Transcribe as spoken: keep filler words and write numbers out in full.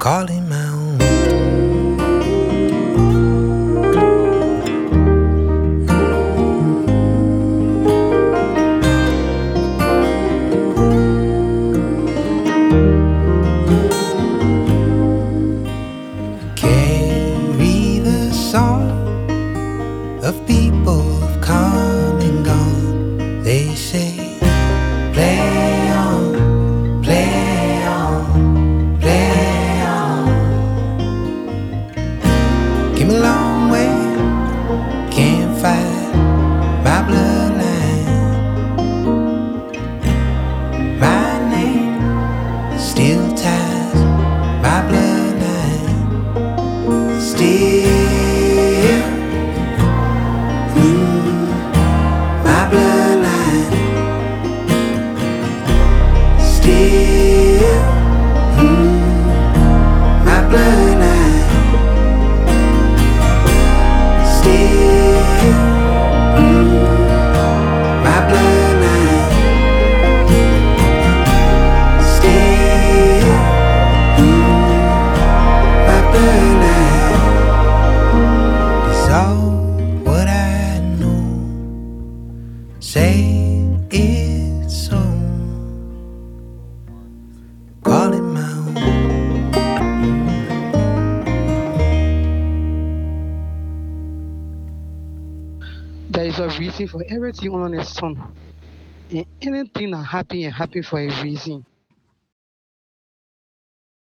call it my own. Carry the song of people who've come and gone. They say, play on, play on, play on. Came a long way, can't fight my bloodline. My name still ties my bloodline. Still, mm, my bloodline. Still, mm, my bloodline. Still, mm, my bloodline. Still, mm, my bloodline. It's all what I know. Say it's so. Call it my own. There is a reason for everything under the sun. And anything that happen and happen for a reason.